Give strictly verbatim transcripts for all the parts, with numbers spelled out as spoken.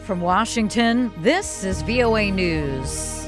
From Washington, this is V O A News.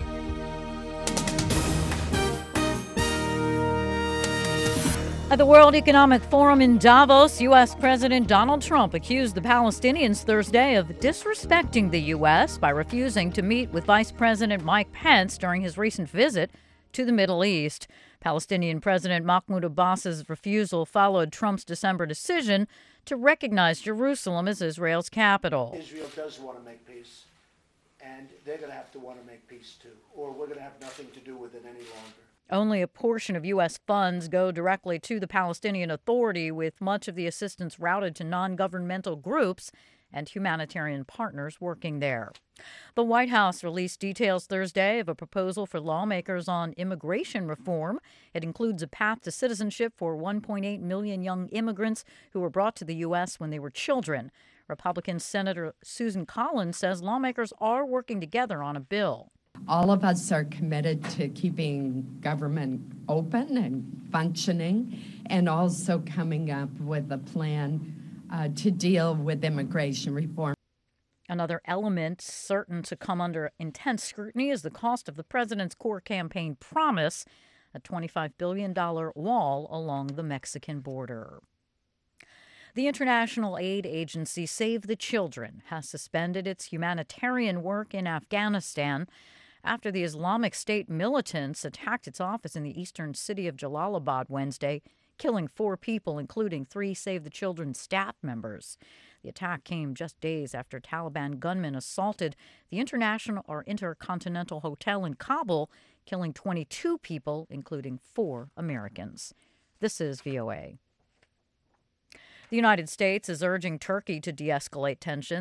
At the World Economic Forum in Davos, U S. President Donald Trump accused the Palestinians Thursday of disrespecting the U S by refusing to meet with Vice President Mike Pence during his recent visit to the Middle East. Palestinian President Mahmoud Abbas's refusal followed Trump's December decision to recognize Jerusalem as Israel's capital. Israel does want to make peace, and they're going to have to want to make peace too, or we're going to have nothing to do with it any longer. Only a portion of U S funds go directly to the Palestinian Authority, with much of the assistance routed to non-governmental groups and humanitarian partners working there. The White House released details Thursday of a proposal for lawmakers on immigration reform. It includes a path to citizenship for one point eight million young immigrants who were brought to the U S when they were children. Republican Senator Susan Collins says lawmakers are working together on a bill. All of us are committed to keeping government open and functioning, and also coming up with a plan uh, to deal with immigration reform. Another element certain to come under intense scrutiny is the cost of the president's core campaign promise, a twenty-five billion dollars wall along the Mexican border. The international aid agency Save the Children has suspended its humanitarian work in Afghanistan after the Islamic State militants attacked its office in the eastern city of Jalalabad Wednesday, killing four people, including three Save the Children staff members. The attack came just days after Taliban gunmen assaulted the International or Intercontinental Hotel in Kabul, killing twenty-two people, including four Americans. This is V O A. The United States is urging Turkey to de-escalate tensions